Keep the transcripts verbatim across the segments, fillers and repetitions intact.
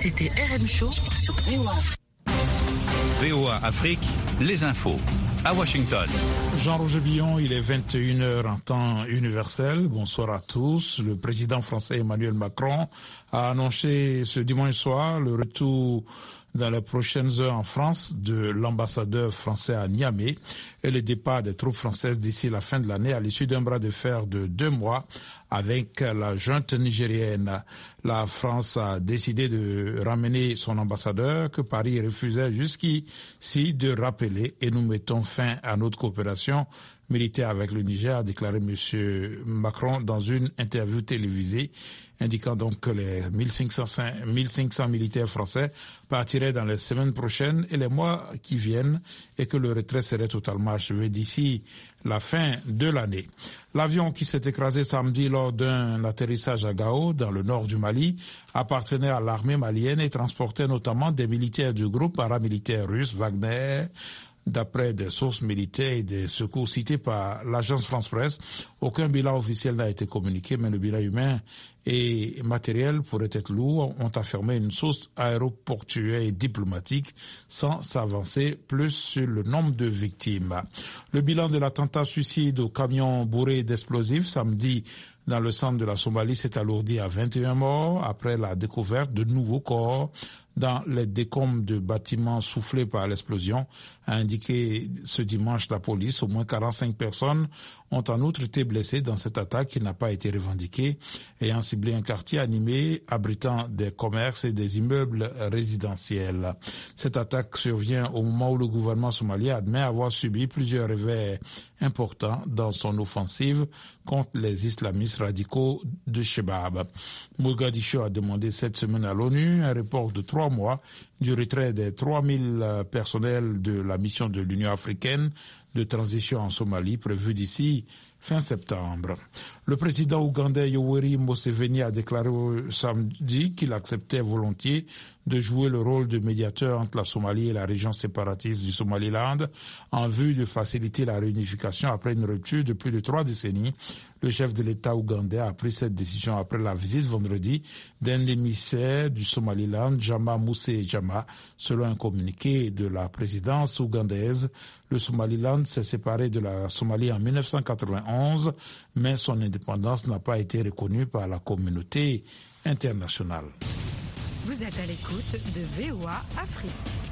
C'était R M Show sur V O A. V O A Afrique, les infos. À Washington. Jean-Roger Billon, il est vingt et une heures en temps universel. Bonsoir à tous. Le président français Emmanuel Macron a annoncé ce dimanche soir le retour dans les prochaines heures en France de l'ambassadeur français à Niamey et le départ des troupes françaises d'ici la fin de l'année à l'issue d'un bras de fer de deux mois avec la junte nigérienne. La France a décidé de ramener son ambassadeur que Paris refusait jusqu'ici de rappeler et nous mettons fin à notre coopération militaire avec le Niger, a déclaré M. Macron dans une interview télévisée, indiquant donc que les mille cinq cents militaires français partiraient dans les semaines prochaines et les mois qui viennent et que le retrait serait totalement achevé d'ici la fin de l'année. L'avion qui s'est écrasé samedi lors d'un atterrissage à Gao, dans le nord du Mali, appartenait à l'armée malienne et transportait notamment des militaires du groupe paramilitaire russe Wagner. D'après des sources militaires et des secours cités par l'agence France-Presse, aucun bilan officiel n'a été communiqué, mais le bilan humain et matériel pourrait être lourd, ont affirmé une source aéroportuaire et diplomatique sans s'avancer plus sur le nombre de victimes. Le bilan de l'attentat suicide au camion bourré d'explosifs samedi dans le centre de la Somalie s'est alourdi à vingt et un morts après la découverte de nouveaux corps dans les décombres de bâtiments soufflés par l'explosion, a indiqué ce dimanche la police. Au moins quarante-cinq personnes ont en outre été blessées dans cette attaque qui n'a pas été revendiquée, ayant ciblé un quartier animé abritant des commerces et des immeubles résidentiels. Cette attaque survient au moment où le gouvernement somalien admet avoir subi plusieurs revers importants dans son offensive contre les islamistes radicaux de Shebab. Mogadiscio a demandé cette semaine à l'ONU un report de trois mois du retrait des trois mille personnels de la mission de l'Union africaine de transition en Somalie prévue d'ici fin septembre. Le président ougandais Yoweri Museveni a déclaré samedi qu'il acceptait volontiers de jouer le rôle de médiateur entre la Somalie et la région séparatiste du Somaliland en vue de faciliter la réunification après une rupture de plus de trois décennies. Le chef de l'État ougandais a pris cette décision après la visite vendredi d'un émissaire du Somaliland, Jama Mousse Jama. Selon un communiqué de la présidence ougandaise, le Somaliland s'est séparé de la Somalie en mille neuf cent quatre-vingt-onze, mais son indépendance n'a pas été reconnue par la communauté internationale. Vous êtes à l'écoute de V O A Afrique.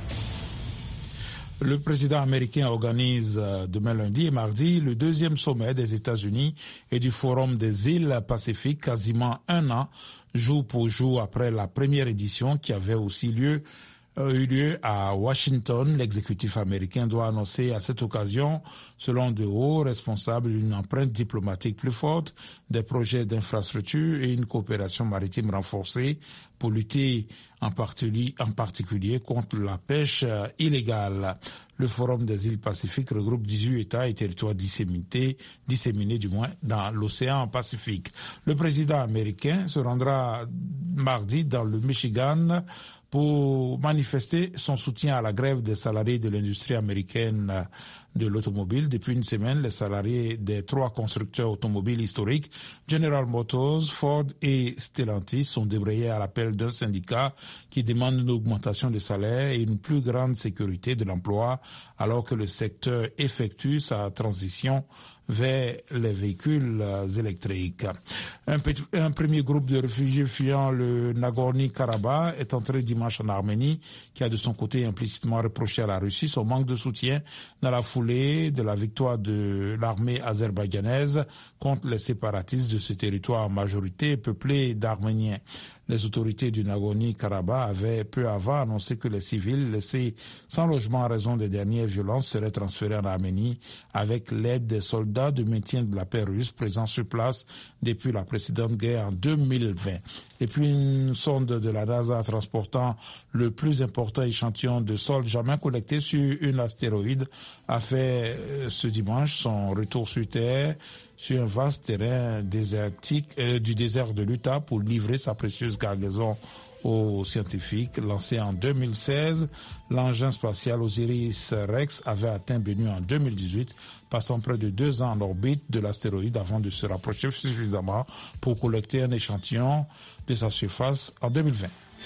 Le président américain organise demain lundi et mardi le deuxième sommet des États-Unis et du Forum des îles Pacifiques, quasiment un an, jour pour jour après la première édition qui avait aussi lieu eu lieu à Washington. L'exécutif américain doit annoncer à cette occasion, selon de hauts responsables, une empreinte diplomatique plus forte, des projets d'infrastructure et une coopération maritime renforcée pour lutter en particulier, en particulier contre la pêche illégale. Le Forum des îles Pacifiques regroupe dix-huit États et territoires disséminés, disséminés du moins dans l'océan Pacifique. Le président américain se rendra mardi dans le Michigan pour manifester son soutien à la grève des salariés de l'industrie américaine de l'automobile. Depuis une semaine, les salariés des trois constructeurs automobiles historiques, General Motors, Ford et Stellantis, sont débrayés à l'appel d'un syndicat qui demande une augmentation de salaire et une plus grande sécurité de l'emploi alors que le secteur effectue sa transition vers les véhicules électriques. Un, un premier groupe de réfugiés fuyant le Nagorno-Karabakh est entré dimanche en Arménie, qui a de son côté implicitement reproché à la Russie son manque de soutien dans la foulée de la victoire de l'armée azerbaïdjanaise contre les séparatistes de ce territoire en majorité peuplé d'Arméniens. Les autorités du Nagorno-Karabakh avaient peu avant annoncé que les civils laissés sans logement en raison des dernières violences seraient transférés en Arménie avec l'aide des soldats de maintien de la paix russes présents sur place depuis la précédente guerre en deux mille vingt. Et puis une sonde de la NASA transportant le plus important échantillon de sol jamais collecté sur une astéroïde a fait euh, ce dimanche son retour sur Terre sur un vaste terrain désertique euh, du désert de l'Utah pour livrer sa précieuse cargaison aux scientifiques. Lancé en deux mille seize, l'engin spatial Osiris-Rex avait atteint Bennu en deux mille dix-huit, passant près de deux ans en orbite de l'astéroïde avant de se rapprocher suffisamment pour collecter un échantillon de sa surface en deux mille vingt.